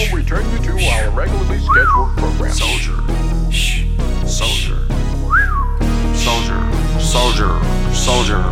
now return you to our regularly scheduled program. Soldier. Soldier. Soldier. Soldier. Soldier.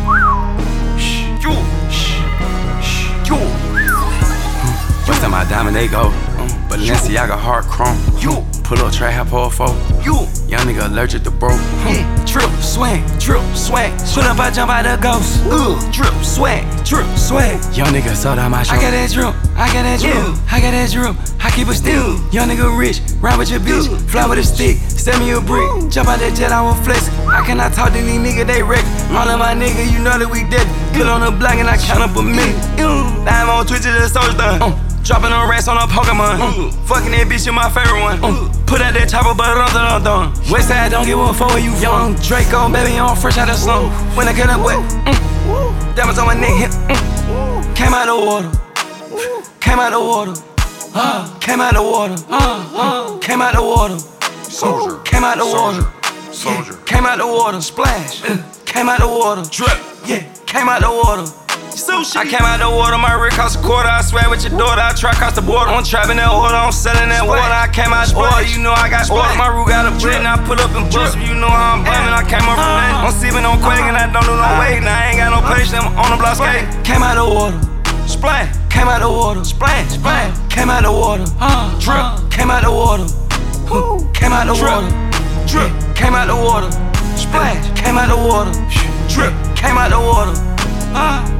Bust my diamond, they go. Balenciaga hard chrome. Pull up trap, hop off four. Young nigga allergic to broke. Drip, swing, Put up, I jump out the ghost. Drip, swag. Young nigga sold out my show. I got that drip, I got that drip. I keep it still. Young nigga rich, ride with your bitch. Fly with a stick, send me a brick. Jump out that jet, I will flex. I cannot talk to these niggas, they wreck. All of my niggas, you know that we dead. Put on the block and I count up a minute. I'm on Twitch, the source done. Dropping on rats on a Pokemon. Fucking that bitch, you my favorite one. Put out that chopper, but dun. Westside, don't give a fuck where you from. Young Draco, baby, on fresh out the slum. When I cut up wet, diamonds on my neck. Came out the water. Came out the water. Came out the water. Came out the water. Soldier. Came out the water. Soldier. Came out the water. Splash. Came out the water. Drip. Yeah. Came out the water. Sushi. I came out the water, my rig cost a quarter. I swear with your daughter, I try cross the border. I'm trapping that water, I'm selling that water. I came out the water, you know I got sport. My root got a brick, and I pull up and bust. You know how I'm blaming, I came up from that. I'm sipping on Quake and I don't do no weight. Now I ain't got no patience, I'm on the block skate. Came out the water, splash. Came out the water, splash. Came out the water, drip. Came out the water, came out the water, drip. Came out the water, splash. Came out the water, drip. Came out the water,